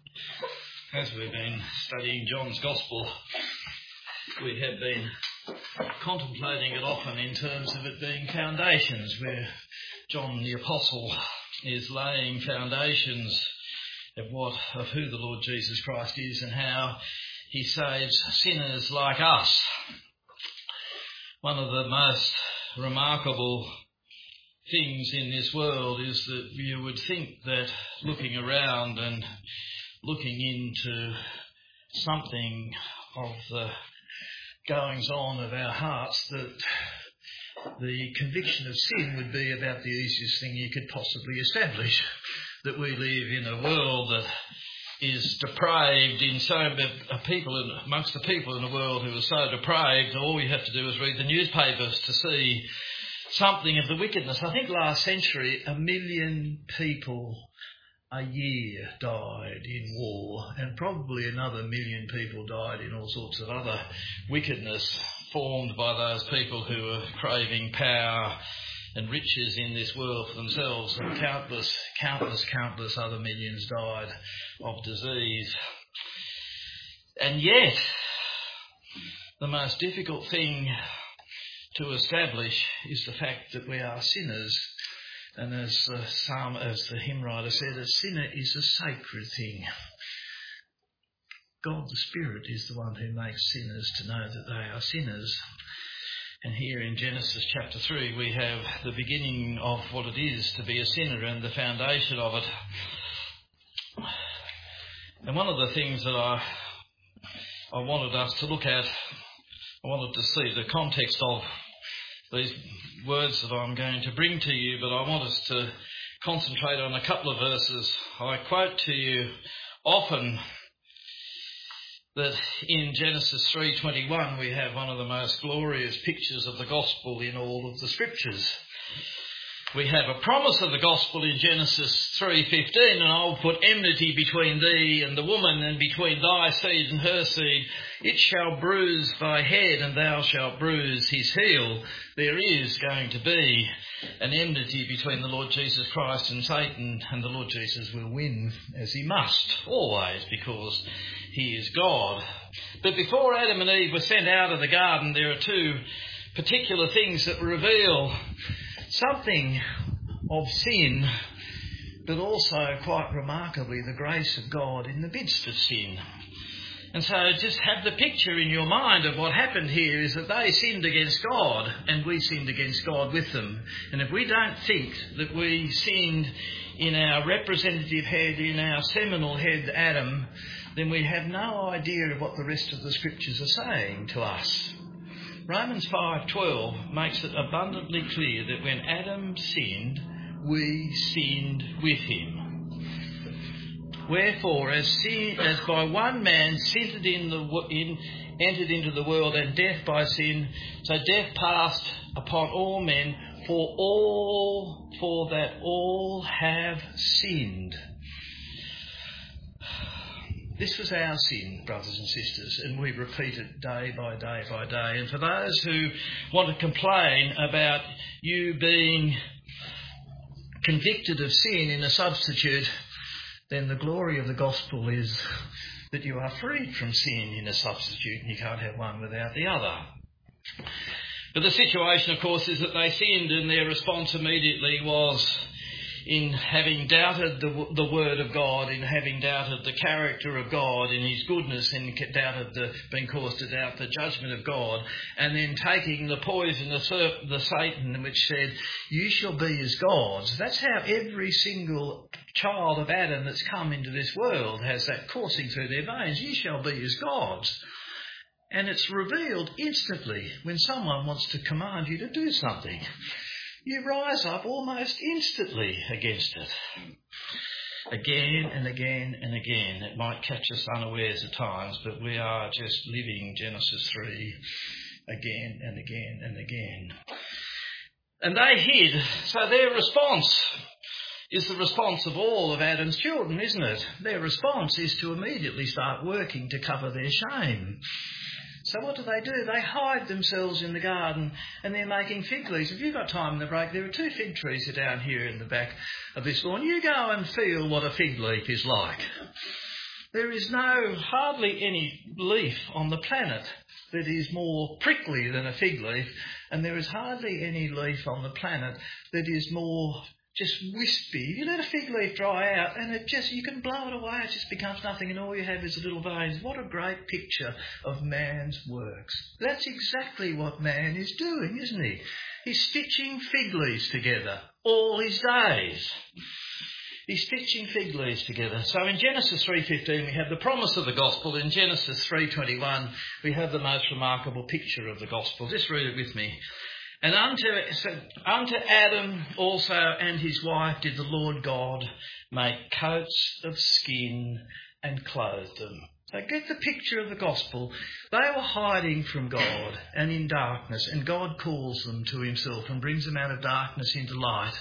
As we've been studying John's Gospel, we have been contemplating it often in terms of it being foundations, where John the Apostle is laying foundations of who the Lord Jesus Christ is and how he saves sinners like us. One of the most remarkable things in this world is that you would think that looking around and looking into something of the goings on of our hearts, that the conviction of sin would be about the easiest thing you could possibly establish. That we live in a world that is depraved amongst the people in the world who are so depraved, all you have to do is read the newspapers to see something of the wickedness. I think last century 1 million people a year died in war, and probably another 1 million people died in all sorts of other wickedness formed by those people who are craving power and riches in this world for themselves, and countless other millions died of disease. And yet, the most difficult thing to establish is the fact that we are sinners. And as the hymn writer said, a sinner is a sacred thing. God the Spirit is the one who makes sinners to know that they are sinners. And here in Genesis chapter 3 we have the beginning of what it is to be a sinner and the foundation of it. And one of the things that I wanted us to look at, I wanted to see the context of these words that I'm going to bring to you, but I want us to concentrate on a couple of verses. I quote to you often that in Genesis 3:21 we have one of the most glorious pictures of the gospel in all of the scriptures. We have a promise of the gospel in Genesis 3:15, and I'll put enmity between thee and the woman, and between thy seed and her seed. It shall bruise thy head, and thou shalt bruise his heel. There is going to be an enmity between the Lord Jesus Christ and Satan, and the Lord Jesus will win, as he must, always, because he is God. But before Adam and Eve were sent out of the garden, there are two particular things that reveal something of sin, but also, quite remarkably, the grace of God in the midst of sin. And so just have the picture in your mind of what happened here is that they sinned against God and we sinned against God with them. And if we don't think that we sinned in our representative head, in our seminal head, Adam, then we have no idea of what the rest of the scriptures are saying to us. Romans 5:12 makes it abundantly clear that when Adam sinned, we sinned with him. Wherefore, as by one man sin entered into the world, and death by sin, so death passed upon all men, for that all have sinned. This was our sin, brothers and sisters, and we repeat it day by day by day. And for those who want to complain about you being convicted of sin in a substitute, then the glory of the gospel is that you are freed from sin in a substitute, and you can't have one without the other. But the situation, of course, is that they sinned, and their response immediately was in having doubted the word of God, in having doubted the character of God, in his goodness, and been caused to doubt the judgment of God, and then taking the poison of the Satan, which said, you shall be as gods. That's how every single child of Adam that's come into this world has that coursing through their veins. You shall be as gods. And it's revealed instantly when someone wants to command you to do something. You rise up almost instantly against it. Again and again and again. It might catch us unawares at times, but we are just living Genesis 3 again and again and again. And they hid. So their response is the response of all of Adam's children, isn't it? Their response is to immediately start working to cover their shame. So what do? They hide themselves in the garden, and they're making fig leaves. If you've got time in the break, there are 2 fig trees down here in the back of this lawn. You go and feel what a fig leaf is like. There is hardly any leaf on the planet that is more prickly than a fig leaf, and there is hardly any leaf on the planet that is more just wispy. You let a fig leaf dry out and you can blow it away, it just becomes nothing, and all you have is little veins. What a great picture of man's works. That's exactly what man is doing, isn't he? He's stitching fig leaves together all his days. He's stitching fig leaves together. So in Genesis 3:15 we have the promise of the gospel. In Genesis 3:21 we have the most remarkable picture of the gospel. Just read it with me. And unto Adam also and his wife did the Lord God make coats of skin and clothe them. So get the picture of the gospel. They were hiding from God and in darkness, and God calls them to himself and brings them out of darkness into light.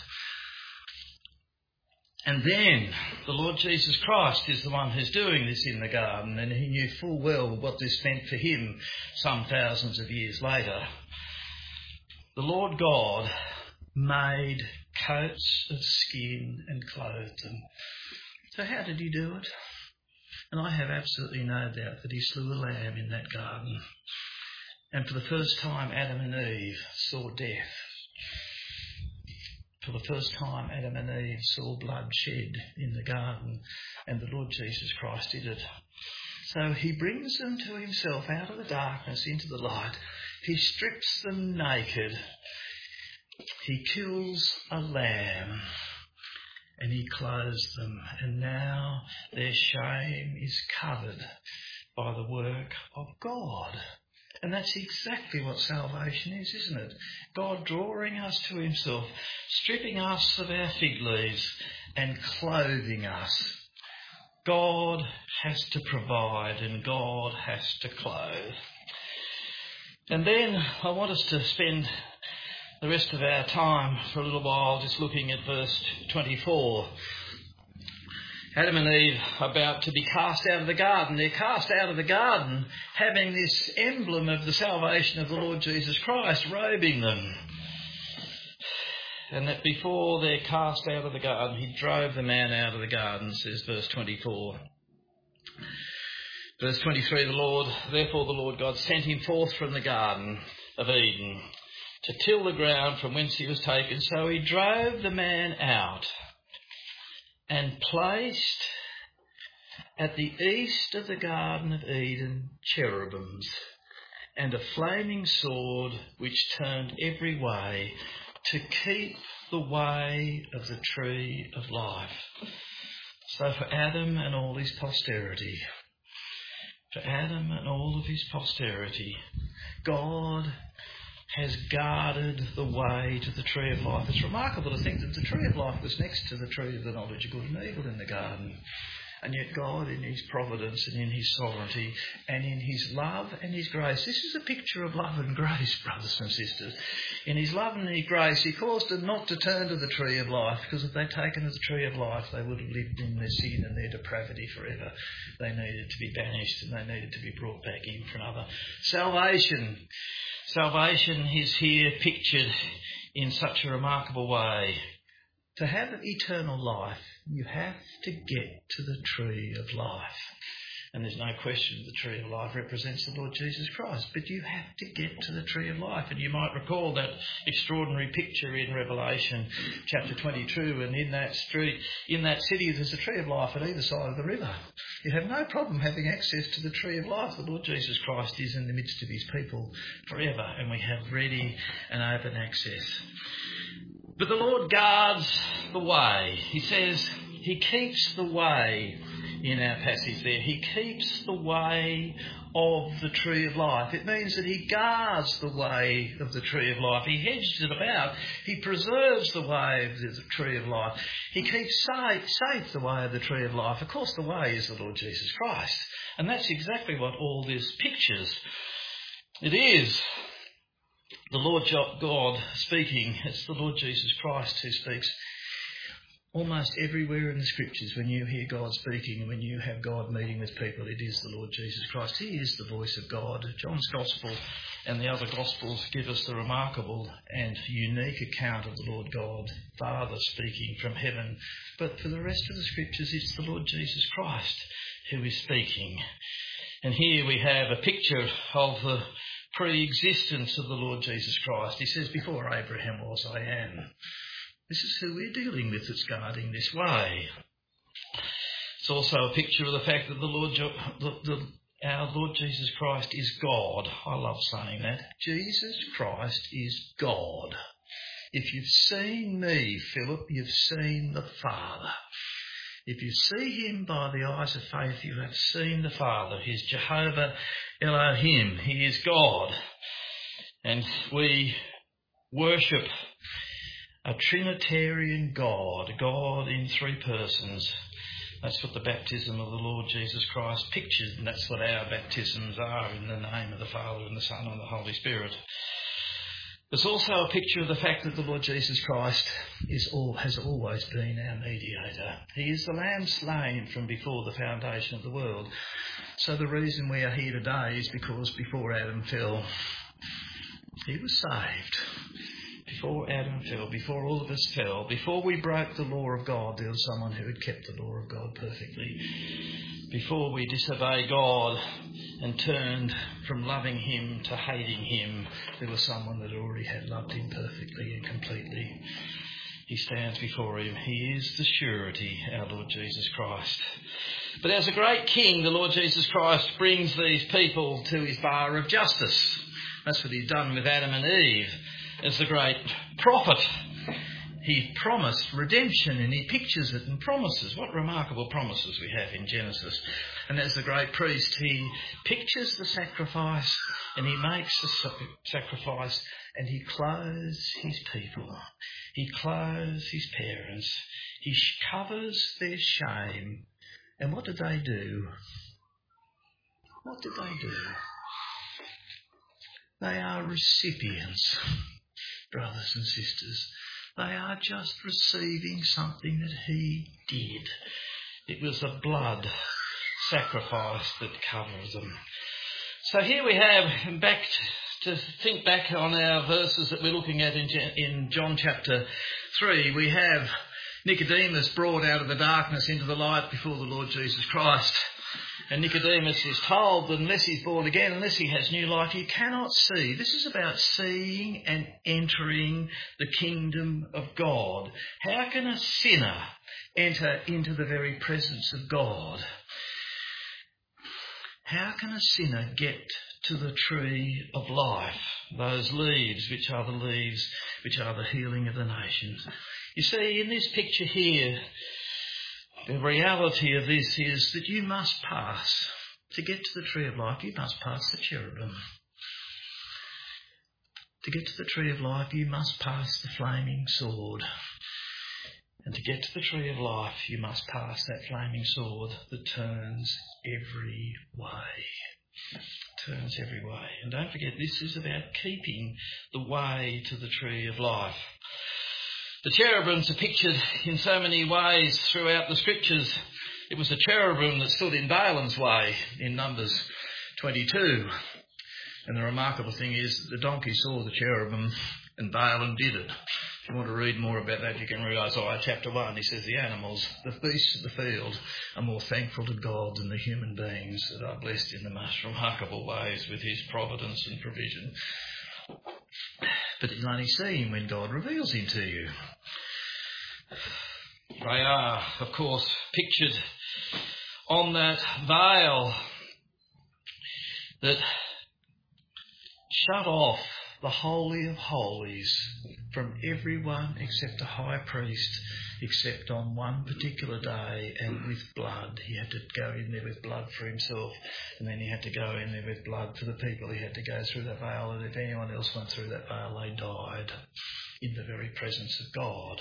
And then the Lord Jesus Christ is the one who's doing this in the garden, and he knew full well what this meant for him some thousands of years later. The Lord God made coats of skin and clothed them. So how did he do it? And I have absolutely no doubt that he slew a lamb in that garden. And for the first time, Adam and Eve saw death. For the first time, Adam and Eve saw blood shed in the garden, and the Lord Jesus Christ did it. So he brings them to himself out of the darkness into the light. He strips them naked. He kills a lamb and he clothes them. And now their shame is covered by the work of God. And that's exactly what salvation is, isn't it? God drawing us to himself, stripping us of our fig leaves and clothing us. God has to provide and God has to clothe. And then I want us to spend the rest of our time for a little while just looking at verse 24. Adam and Eve are about to be cast out of the garden. They're cast out of the garden having this emblem of the salvation of the Lord Jesus Christ robing them. And that before they're cast out of the garden, he drove the man out of the garden, says verse 24. Verse 23, therefore the Lord God sent him forth from the garden of Eden to till the ground from whence he was taken. So he drove the man out and placed at the east of the Garden of Eden cherubims and a flaming sword which turned every way to keep the way of the tree of life. So for Adam and all his posterity, God has guarded the way to the tree of life. It's remarkable to think that the tree of life was next to the tree of the knowledge of good and evil in the garden. And yet God, in his providence and in his sovereignty and in his love and his grace, this is a picture of love and grace, brothers and sisters. In his love and his grace, he caused them not to turn to the tree of life, because if they'd taken to the tree of life, they would have lived in their sin and their depravity forever. They needed to be banished and they needed to be brought back in for another. Salvation is here pictured in such a remarkable way. To have eternal life, you have to get to the tree of life. And there's no question the tree of life represents the Lord Jesus Christ. But you have to get to the tree of life. And you might recall that extraordinary picture in Revelation chapter 22. And in that city, there's a tree of life at either side of the river. You have no problem having access to the tree of life. The Lord Jesus Christ is in the midst of his people forever. And we have ready and open access. But the Lord guards the way. He says he keeps the way in our passage there. He keeps the way of the tree of life. It means that he guards the way of the tree of life. He hedges it about. He preserves the way of the tree of life. He keeps safe the way of the tree of life. Of course, the way is the Lord Jesus Christ. And that's exactly what all this pictures. It is the Lord God speaking. It's the Lord Jesus Christ who speaks. Almost everywhere in the Scriptures, when you hear God speaking and when you have God meeting with people, it is the Lord Jesus Christ. He is the voice of God. John's Gospel and the other Gospels give us the remarkable and unique account of the Lord God, Father speaking from heaven. But for the rest of the Scriptures, it's the Lord Jesus Christ who is speaking. And here we have a picture of the pre-existence of the Lord Jesus Christ. He says, before Abraham was, I am. This is who we're dealing with that's guarding this way. It's also a picture of the fact that our Lord Jesus Christ is God. I love saying that. Jesus Christ is God. If you've seen me, Philip, you've seen the Father. If you see him by the eyes of faith, you have seen the Father. He's Jehovah Elohim. He is God. And we worship a Trinitarian God, God in three persons. That's what the baptism of the Lord Jesus Christ pictures, and that's what our baptisms are, in the name of the Father and the Son and the Holy Spirit. There's also a picture of the fact that the Lord Jesus Christ has always been our mediator. He is the Lamb slain from before the foundation of the world. So the reason we are here today is because before Adam fell, he was saved. Before Adam fell, before all of us fell, before we broke the law of God, there was someone who had kept the law of God perfectly. Before we disobeyed God and turned from loving him to hating him, there was someone that already had loved him perfectly and completely. He stands before him. He is the surety, our Lord Jesus Christ. But as a great king, the Lord Jesus Christ brings these people to his bar of justice. That's what he's done with Adam and Eve. As the great prophet, he promised redemption, and he pictures it and promises. What remarkable promises we have in Genesis. And as the great priest, he pictures the sacrifice, and he makes the sacrifice, and he clothes his people. He clothes his parents. He covers their shame. And what did they do? What did they do? They are recipients, brothers and sisters. They are just receiving something that he did. It was a blood sacrifice that covered them. So here we have, to think back on our verses that we're looking at in John chapter 3, we have Nicodemus brought out of the darkness into the light before the Lord Jesus Christ. And Nicodemus is told that unless he's born again, unless he has new life, he cannot see. This is about seeing and entering the kingdom of God. How can a sinner enter into the very presence of God? How can a sinner get to the tree of life, those leaves which are the healing of the nations? You see, in this picture here, the reality of this is that you must pass. To get to the tree of life, you must pass the cherubim. To get to the tree of life, you must pass the flaming sword. And to get to the tree of life, you must pass that flaming sword that turns every way. Turns every way. And don't forget, this is about keeping the way to the tree of life. The cherubims are pictured in so many ways throughout the scriptures. It was the cherubim that stood in Balaam's way in Numbers 22. And the remarkable thing is that the donkey saw the cherubim and Balaam did it. If you want to read more about that, you can read Isaiah chapter 1. He says the animals, the beasts of the field, are more thankful to God than the human beings that are blessed in the most remarkable ways with his providence and provision. But you'll only see him when God reveals him to you. They are, of course, pictured on that veil that shut off the Holy of Holies from everyone except the high priest, except on one particular day and with blood. He had to go in there with blood for himself, and then he had to go in there with blood for the people. He had to go through that veil, and if anyone else went through that veil, they died in the very presence of God.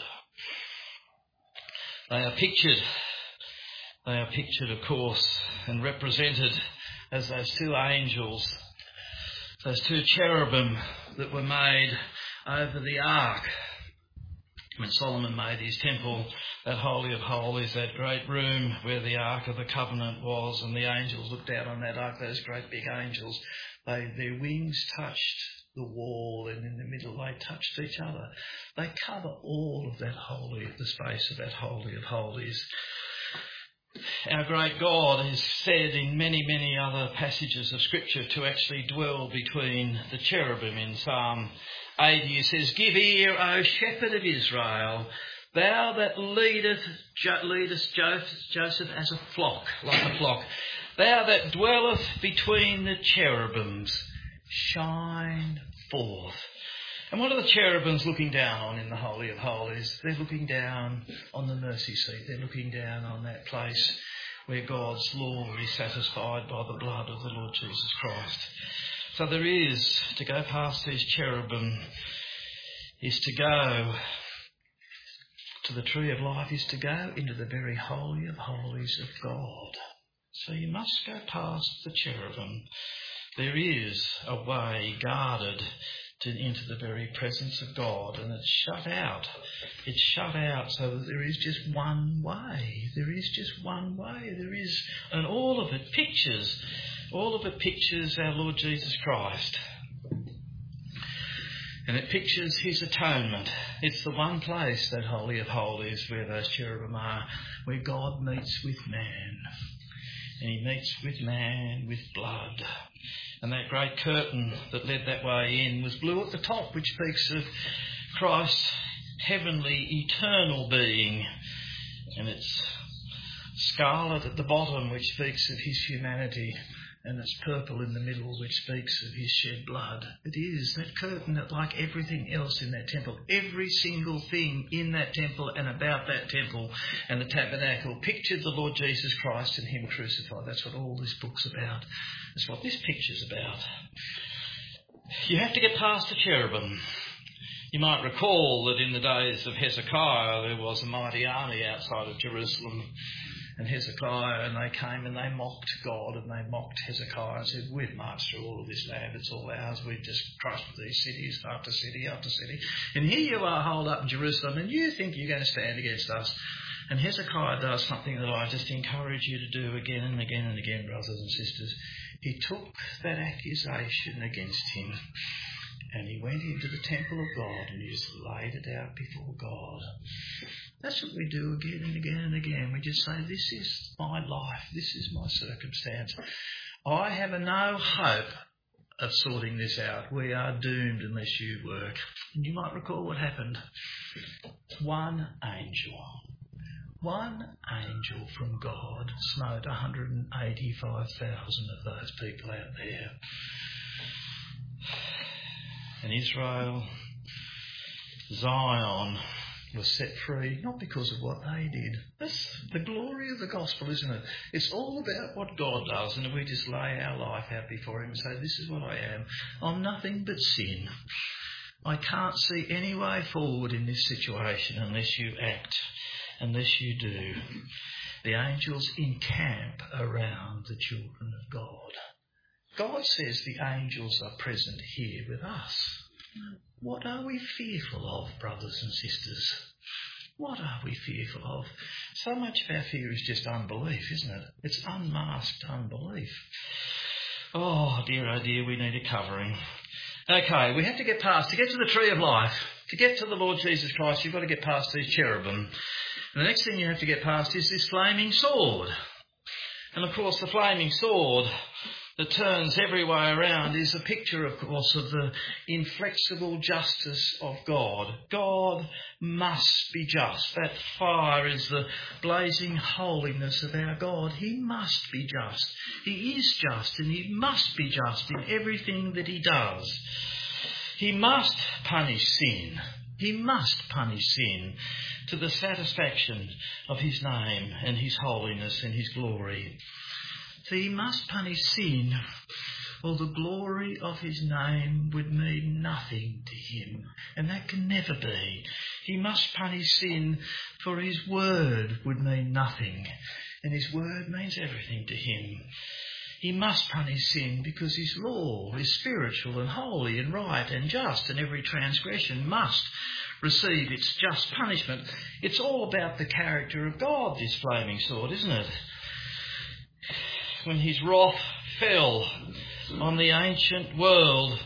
They are pictured, of course, and represented as those two angels, those two cherubim that were made over the ark. When Solomon made his temple, that Holy of Holies, that great room where the Ark of the Covenant was, and the angels looked out on that ark, those great big angels, their wings touched the wall, and in the middle they touched each other. They cover all of that the space of that Holy of Holies. Our great God is said in many, many other passages of Scripture to actually dwell between the cherubim. In Psalm 80 it says, "Give ear, O shepherd of Israel, thou that leadest Joseph as a flock, like a flock. Thou that dwelleth between the cherubims, shine forth." And what are the cherubims looking down on in the Holy of Holies? They're looking down on the mercy seat. They're looking down on that place where God's law is satisfied by the blood of the Lord Jesus Christ. So there is, to go past these cherubim, is to go to the tree of life, is to go into the very Holy of Holies of God. So you must go past the cherubim. There is a way guarded into the very presence of God, and it's shut out. It's shut out so that there is just one way. There is just one way. There is, and all of it pictures our Lord Jesus Christ. And it pictures his atonement. It's the one place, that Holy of Holies, where those cherubim are, where God meets with man. And he meets with man with blood. And that great curtain that led that way in was blue at the top, which speaks of Christ's heavenly, eternal being. And it's scarlet at the bottom, which speaks of his humanity. And it's purple in the middle, which speaks of his shed blood. It is that curtain that, like everything else in that temple, every single thing in that temple and about that temple and the tabernacle pictured the Lord Jesus Christ and him crucified. That's what all this book's about. That's what this picture's about. You have to get past the cherubim. You might recall that in the days of Hezekiah, there was a mighty army outside of Jerusalem. And Hezekiah, and they came and they mocked God and they mocked Hezekiah and said, "We've marched through all of this land, it's all ours, we've just crushed these cities after city after city. And here you are holed up in Jerusalem and you think you're going to stand against us." And Hezekiah does something that I just encourage you to do again and again and again, brothers and sisters. He took that accusation against him and he went into the temple of God and he just laid it out before God. That's what we do again and again and again. We just say, this is my life. This is my circumstance. I have no hope of sorting this out. We are doomed unless you work. And you might recall what happened. One angel from God smote 185,000 of those people out there. And Israel, Zion, was set free, not because of what they did. That's the glory of the gospel, isn't it? It's all about what God does, and if we just lay our life out before him and say, this is what I am. I'm nothing but sin. I can't see any way forward in this situation unless you act, unless you do. The angels encamp around the children of God. God says the angels are present here with us. What are we fearful of, brothers and sisters? What are we fearful of? So much of our fear is just unbelief, isn't it? It's unmasked unbelief. Oh dear, we need a covering. Okay, we have to get past, to get to the tree of life, to get to the Lord Jesus Christ, you've got to get past these cherubim. And the next thing you have to get past is this flaming sword. And of course the flaming sword that turns every way around is a picture, of course, of the inflexible justice of God. God must be just. That fire is the blazing holiness of our God. He must be just. He is just, and he must be just in everything that he does. He must punish sin. He must punish sin to the satisfaction of his name and his holiness and his glory. So he must punish sin, or the glory of his name would mean nothing to him, and that can never be. He must punish sin, for his word would mean nothing, and his word means everything to him. He must punish sin because his law is spiritual and holy and right and just, and every transgression must receive its just punishment. It's all about the character of God, this flaming sword, isn't it? When his wrath fell on the ancient world,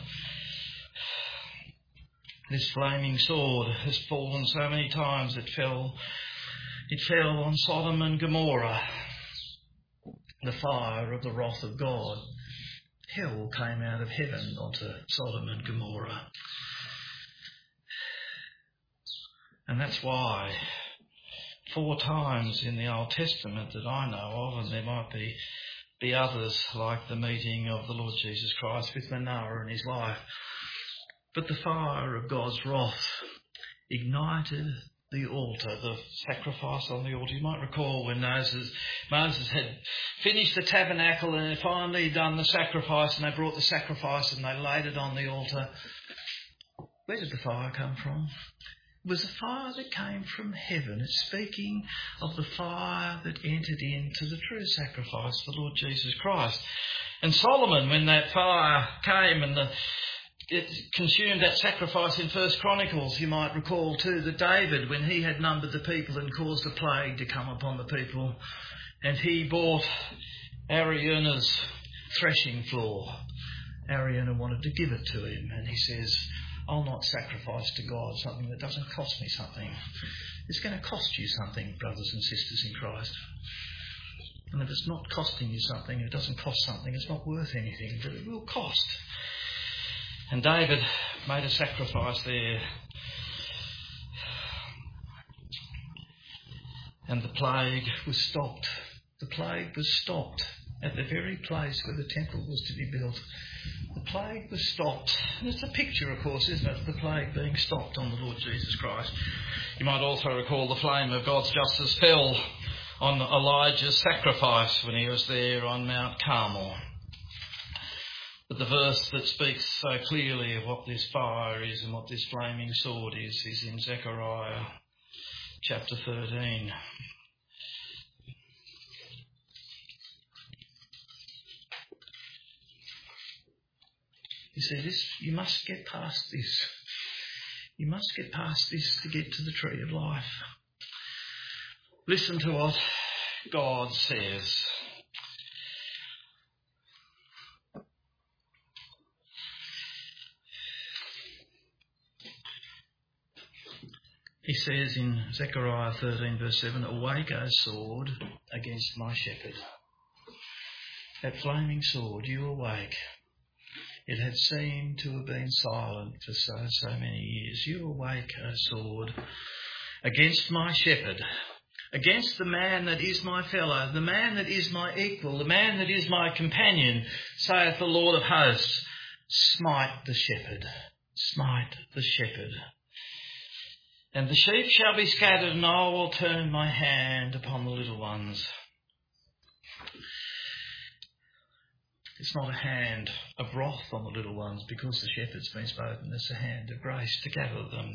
this flaming sword has fallen so many times. It fell on Sodom and Gomorrah. the fire of the wrath of God. Hell came out of heaven onto Sodom and Gomorrah. And that's why 4 times in the Old Testament that I know of, and there might be others like the meeting of the Lord Jesus Christ with Manoah and his wife, but the fire of God's wrath ignited the altar, the sacrifice on the altar. You might recall when Moses had finished the tabernacle and had finally done the sacrifice, and they brought the sacrifice and they laid it on the altar. Where did the fire come from? It was a fire that came from heaven. It's speaking of the fire that entered into the true sacrifice, the Lord Jesus Christ. And Solomon, when that fire came and it consumed that sacrifice in 1 Chronicles, you might recall too that David, when he had numbered the people and caused a plague to come upon the people, and he bought Araunah's threshing floor. Araunah wanted to give it to him, and he says, I'll not sacrifice to God something that doesn't cost me something. It's going to cost you something, brothers and sisters in Christ. And if it's not costing you something, it doesn't cost something, it's not worth anything, but it will cost. And David made a sacrifice there. And the plague was stopped. The plague was stopped at the very place where the temple was to be built. The plague was stopped. And it's a picture, of course, isn't it, of the plague being stopped on the Lord Jesus Christ. You might also recall the flame of God's justice fell on Elijah's sacrifice when he was there on Mount Carmel. But the verse that speaks so clearly of what this fire is and what this flaming sword is in Zechariah chapter 13. You see, you must get past this. You must get past this to get to the tree of life. Listen to what God says. He says in Zechariah 13 verse 7, Awake, O sword, against my shepherd. That flaming sword, you awake. It had seemed to have been silent for so many years. You awake, O sword, against my shepherd, against the man that is my fellow, the man that is my equal, the man that is my companion, saith the Lord of hosts. Smite the shepherd, smite the shepherd. And the sheep shall be scattered, and I will turn my hand upon the little ones. It's not a hand of wrath on the little ones because the shepherd's been spoken. It's a hand of grace to gather them.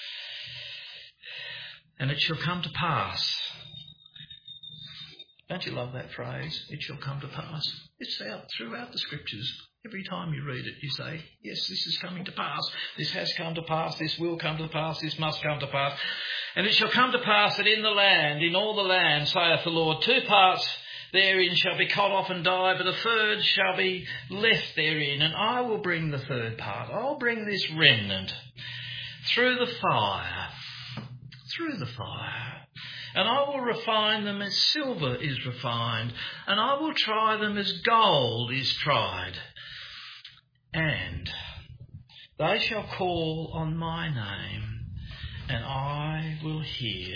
And it shall come to pass. Don't you love that phrase? It shall come to pass. It's out throughout the scriptures. Every time you read it, you say, yes, this is coming to pass. This has come to pass. This will come to pass. This must come to pass. And it shall come to pass that in the land, in all the land, saith the Lord, 2 parts therein shall be cut off and die, but a third shall be left therein. And I will bring the third part. I'll bring this remnant through the fire. Through the fire. And I will refine them as silver is refined. And I will try them as gold is tried. And they shall call on my name, and I will hear.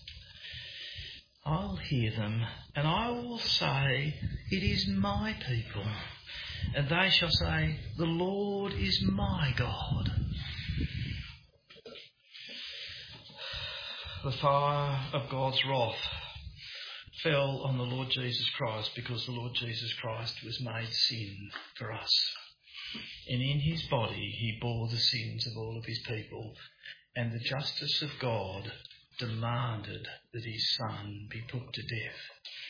I'll hear them, and I will say, it is my people. And they shall say, the Lord is my God. The fire of God's wrath fell on the Lord Jesus Christ because the Lord Jesus Christ was made sin for us. And in his body he bore the sins of all of his people. And the justice of God demanded that his son be put to death.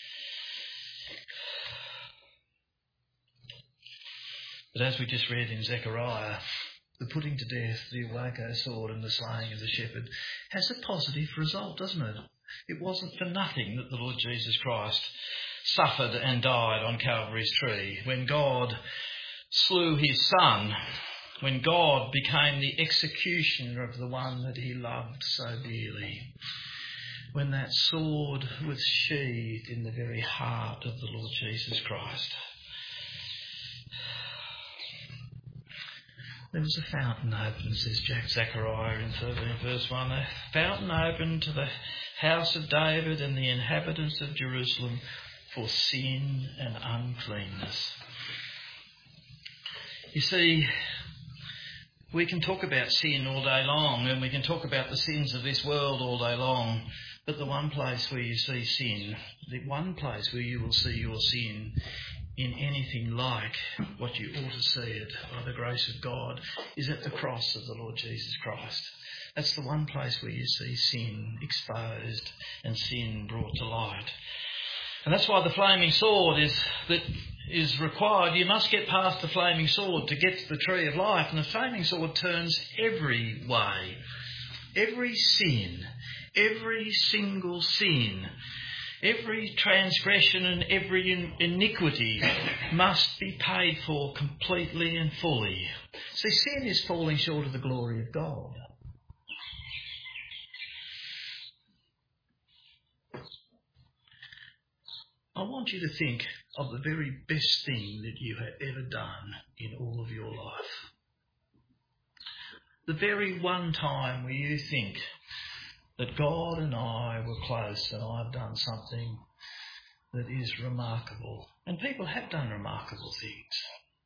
But as we just read in Zechariah, the putting to death, the awake, O sword, and the slaying of the shepherd has a positive result, doesn't it? It wasn't for nothing that the Lord Jesus Christ suffered and died on Calvary's tree. When God slew his son, when God became the executioner of the one that he loved so dearly, when that sword was sheathed in the very heart of the Lord Jesus Christ. There was a fountain open, says Zechariah in 13 verse 1, a fountain open to the house of David and the inhabitants of Jerusalem for sin and uncleanness. You see, we can talk about sin all day long, and we can talk about the sins of this world all day long, but the one place where you see sin, the one place where you will see your sin in anything like what you ought to see it by the grace of God, is at the cross of the Lord Jesus Christ. That's the one place where you see sin exposed and sin brought to light. And that's why the flaming sword is required. You must get past the flaming sword to get to the tree of life. And the flaming sword turns every way. Every sin, every single sin, every transgression and every iniquity must be paid for completely and fully. See, sin is falling short of the glory of God. I want you to think of the very best thing that you have ever done in all of your life. The very one time where you think that God and I were close and I've done something that is remarkable. And people have done remarkable things.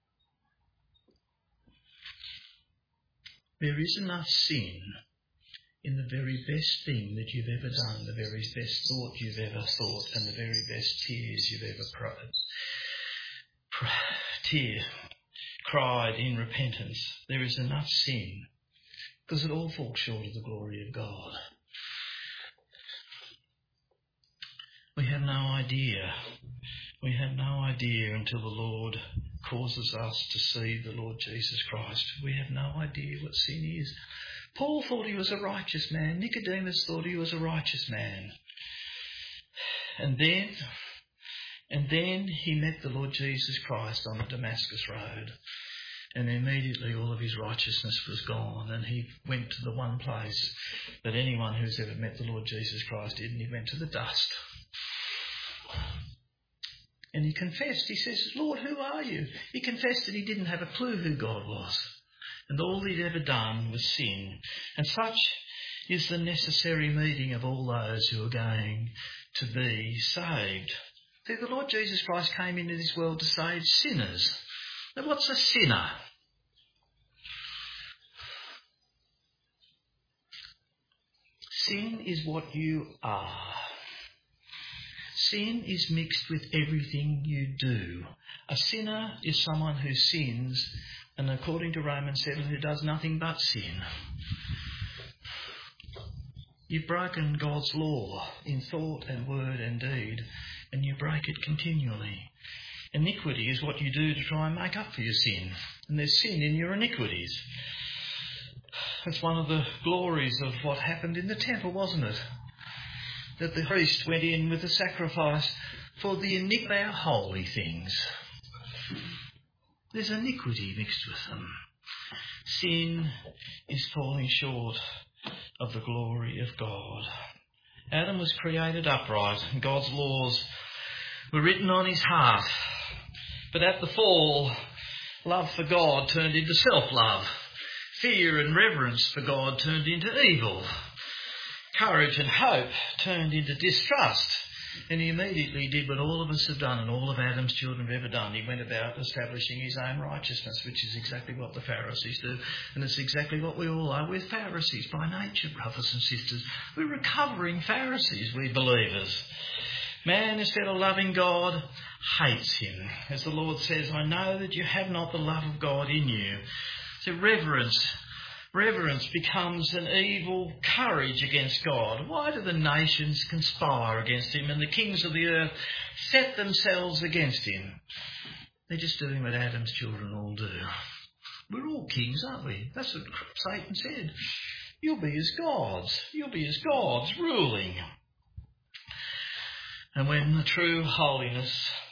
There is enough sin in the very best thing that you've ever done, the very best thought you've ever thought, and the very best tears you've ever cried in repentance. There is enough sin, because it all falls short of the glory of God. We have no idea. We have no idea until the Lord causes us to see the Lord Jesus Christ. We have no idea what sin is. Paul thought he was a righteous man. Nicodemus thought he was a righteous man. And then he met the Lord Jesus Christ on the Damascus Road. And immediately all of his righteousness was gone. And he went to the one place that anyone who's ever met the Lord Jesus Christ did, and he went to the dust. And he confessed. He says, Lord, who are you? He confessed that he didn't have a clue who God was. And all he'd ever done was sin. And such is the necessary meeting of all those who are going to be saved. See, the Lord Jesus Christ came into this world to save sinners. Now, what's a sinner? Sin is what you are. Sin is mixed with everything you do. A sinner is someone who sins, and according to Romans 7, who does nothing but sin. You've broken God's law in thought and word and deed, and you break it continually. Iniquity is what you do to try and make up for your sin, and there's sin in your iniquities. That's one of the glories of what happened in the temple, wasn't it? That the priest went in with a sacrifice for the iniquity of our holy things. There's iniquity mixed with them. Sin is falling short of the glory of God. Adam was created upright, and God's laws were written on his heart. But at the fall, love for God turned into self-love. Fear and reverence for God turned into evil. Courage and hope turned into distrust. And he immediately did what all of us have done and all of Adam's children have ever done. He went about establishing his own righteousness, which is exactly what the Pharisees do. And it's exactly what we all are. We're Pharisees by nature, brothers and sisters. We're recovering Pharisees, we believers. Man, instead of loving God, hates him. As the Lord says, I know that you have not the love of God in you. So reverence becomes an evil courage against God. Why do the nations conspire against him and the kings of the earth set themselves against him? They're just doing what Adam's children all do. We're all kings, aren't we? That's what Satan said. You'll be as gods. You'll be as gods ruling. And when the true holiness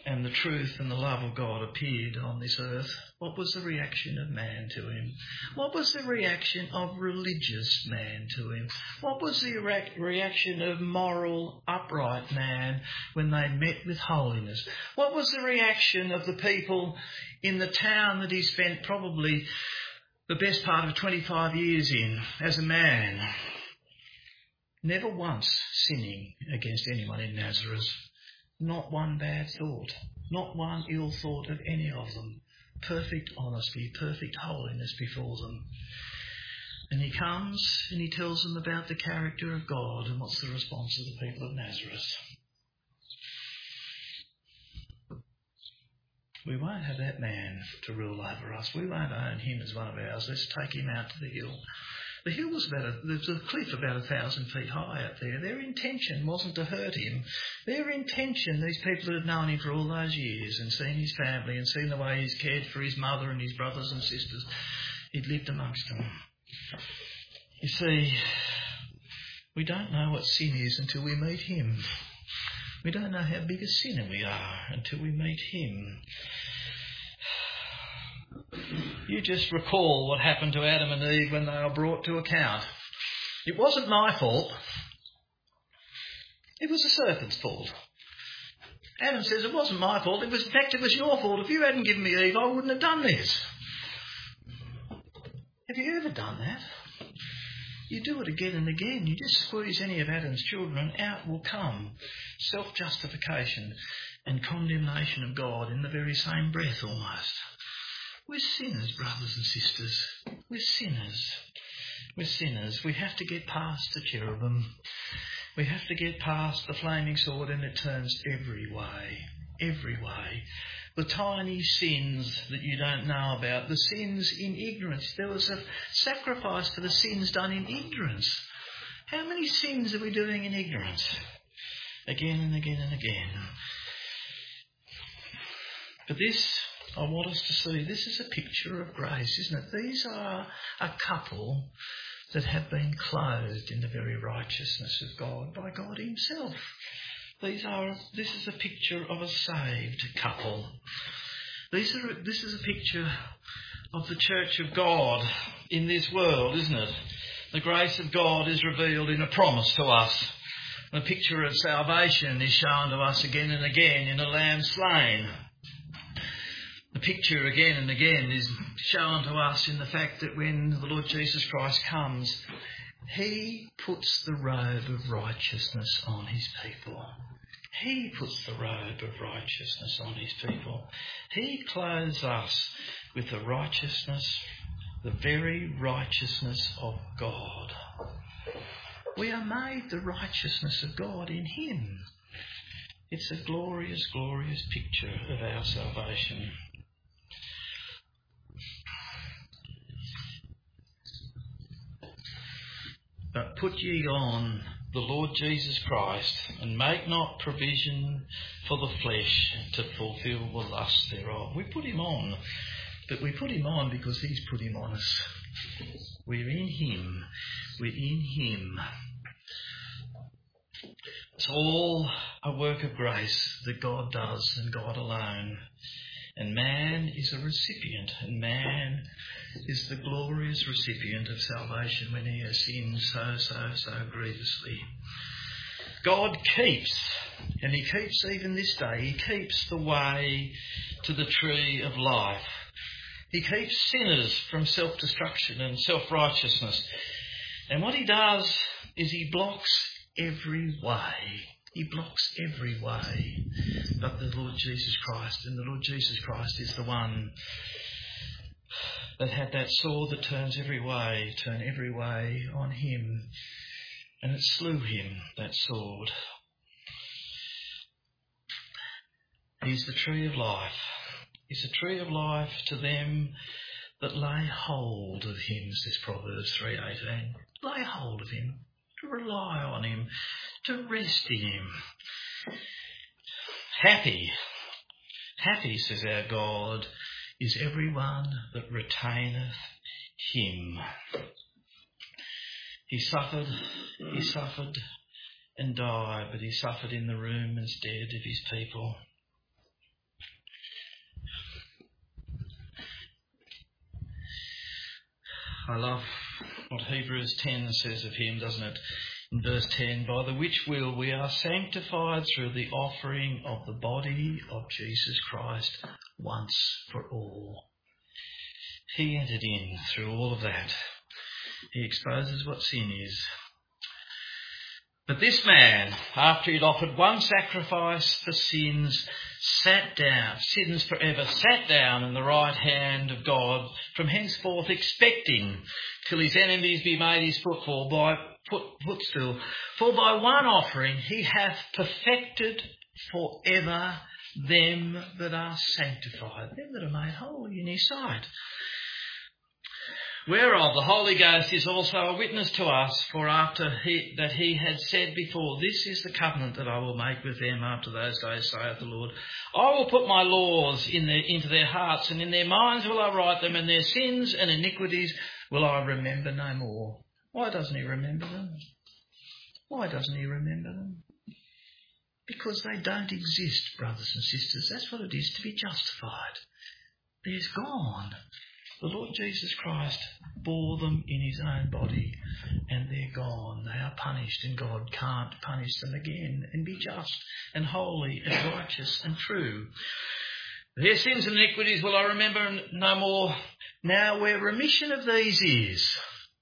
and the truth and the love of God appeared on this earth, what was the reaction of man to him? What was the reaction of religious man to him? What was the reaction of moral, upright man when they met with holiness? What was the reaction of the people in the town that he spent probably the best part of 25 years in as a man? Never once sinning against anyone in Nazareth. Not one bad thought. Not one ill thought of any of them. Perfect honesty, perfect holiness before them. And he comes and he tells them about the character of God, and what's the response of the people of Nazareth? We won't have that man to rule over us. We won't own him as one of ours. Let's take him out to the hill. The hill was there's a cliff about 1,000 feet high up there. Their intention wasn't to hurt him. Their intention, these people that had known him for all those years and seen his family and seen the way he's cared for his mother and his brothers and sisters, he'd lived amongst them. You see, we don't know what sin is until we meet him. We don't know how big a sinner we are until we meet him. You just recall what happened to Adam and Eve when they were brought to account. It wasn't my fault. It was the serpent's fault. Adam says, it wasn't my fault. In fact, it was your fault. If you hadn't given me Eve, I wouldn't have done this. Have you ever done that? You do it again and again. You just squeeze any of Adam's children and out will come self-justification and condemnation of God in the very same breath almost. We're sinners, brothers and sisters. We're sinners. We're sinners. We have to get past the cherubim. We have to get past the flaming sword, and it turns every way. Every way. The tiny sins that you don't know about. The sins in ignorance. There was a sacrifice for the sins done in ignorance. How many sins are we doing in ignorance? Again and again and again. But this, I want us to see, this is a picture of grace, isn't it? These are a couple that have been clothed in the very righteousness of God by God himself. This is a picture of a saved couple. This is a picture of the church of God in this world, isn't it? The grace of God is revealed in a promise to us. The picture of salvation is shown to us again and again in a lamb slain. The picture again and again is shown to us in the fact that when the Lord Jesus Christ comes, he puts the robe of righteousness on his people. He puts the robe of righteousness on his people. He clothes us with the righteousness, the very righteousness of God. We are made the righteousness of God in him. It's a glorious, glorious picture of our salvation. But put ye on the Lord Jesus Christ, and make not provision for the flesh to fulfil the lust thereof. We put him on, but we put him on because he's put him on us. We're in him. We're in him. It's all a work of grace that God does, and God alone. And man is a recipient, and man is the glorious recipient of salvation when he has sinned so grievously. God keeps, and he keeps even this day, he keeps the way to the tree of life. He keeps sinners from self-destruction and self-righteousness. And what he does is he blocks every way. He blocks every way but the Lord Jesus Christ. And the Lord Jesus Christ is the one that had that sword that turn every way on him. And it slew him, that sword. He's the tree of life. He's a tree of life to them that lay hold of him, says Proverbs 3:18. Lay hold of him, to rely on him, to rest in him. Happy, says our God, is everyone that retaineth him. He suffered and died, but he suffered in the room instead of his people. I love what Hebrews 10 says of him, doesn't it? In verse 10, by the which will we are sanctified through the offering of the body of Jesus Christ once for all. He entered in through all of that. He exposes what sin is. But this man, after he'd offered one sacrifice for sins, sins forever, sat down in the right hand of God, from henceforth expecting till his enemies be made his footstool. For by one offering he hath perfected forever them that are sanctified, them that are made holy in his sight. Whereof the Holy Ghost is also a witness to us, for after that he had said before, this is the covenant that I will make with them after those days, saith the Lord. I will put my laws into their hearts, and in their minds will I write them, and their sins and iniquities will I remember no more. Why doesn't he remember them? Why doesn't he remember them? Because they don't exist, brothers and sisters. That's what it is to be justified. They're gone. The Lord Jesus Christ bore them in his own body, and they're gone. They are punished, and God can't punish them again and be just and holy and righteous and true. Their sins and iniquities will I remember no more. Now where remission of these is,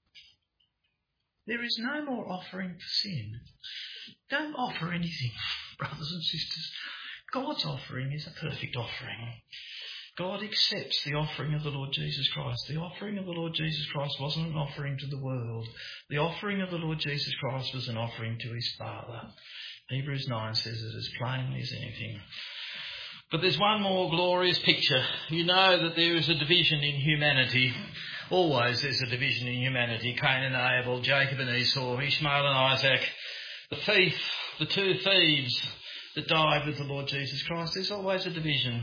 there is no more offering for sin. Don't offer anything, brothers and sisters. God's offering is a perfect offering. God accepts the offering of the Lord Jesus Christ. The offering of the Lord Jesus Christ wasn't an offering to the world. The offering of the Lord Jesus Christ was an offering to his Father. Hebrews 9 says it as plainly as anything. But there's one more glorious picture. You know that there is a division in humanity. Always there's a division in humanity. Cain and Abel, Jacob and Esau, Ishmael and Isaac. The two thieves that died with the Lord Jesus Christ. There's always a division.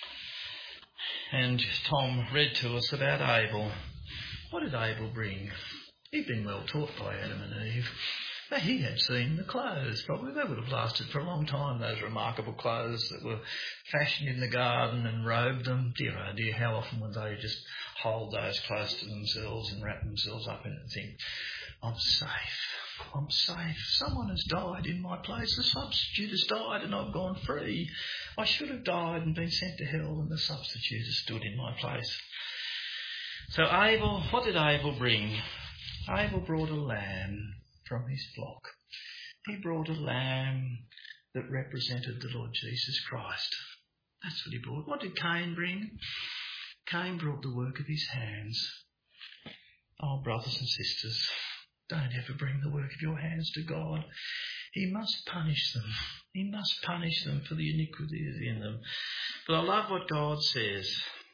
And Tom read to us about Abel. What did Abel bring? He'd been well taught by Adam and Eve. But he had seen the clothes. Probably they would have lasted for a long time, those remarkable clothes that were fashioned in the garden and robed them. Dear, oh dear, how often would they just hold those close to themselves and wrap themselves up in it and think, I'm safe. I'm safe. Someone has died in my place. The substitute has died and I've gone free. I should have died and been sent to hell, and the substitute has stood in my place. So Abel, what did Abel bring? Abel brought a lamb from his flock. He brought a lamb that represented the Lord Jesus Christ. That's what he brought. What did Cain bring? Cain brought the work of his hands. Oh, brothers and sisters, don't ever bring the work of your hands to God. He must punish them. He must punish them for the iniquity that's in them. But I love what God says.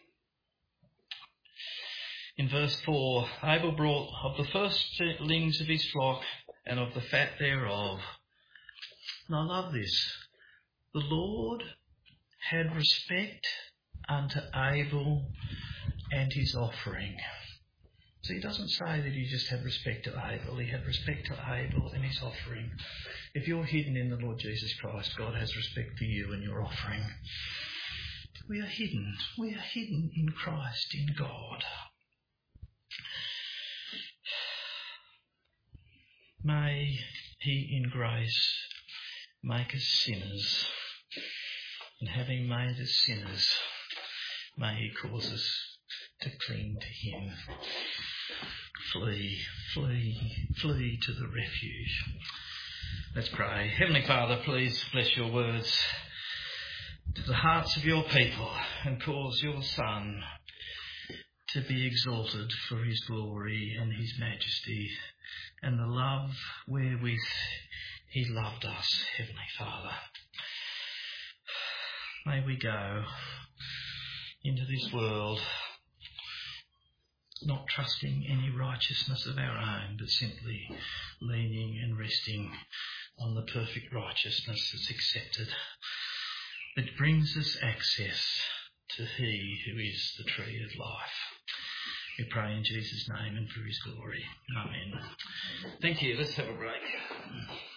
In verse 4, Abel brought of the firstlings of his flock and of the fat thereof. And I love this. The Lord had respect unto Abel and his offering. So he doesn't say that he just had respect to Abel. He had respect to Abel and his offering. If you're hidden in the Lord Jesus Christ, God has respect for you and your offering. We are hidden. We are hidden in Christ, in God. May he in grace make us sinners, and having made us sinners, may he cause us to cling to him. Flee to the refuge. Let's pray. Heavenly Father, please bless your words to the hearts of your people and cause your Son to be exalted for his glory and his majesty and the love wherewith he loved us, Heavenly Father. May we go into this world not trusting any righteousness of our own, but simply leaning and resting on the perfect righteousness that's accepted, that brings us access to he who is the tree of life. We pray in Jesus' name and for his glory. Amen. Thank you. Let's have a break.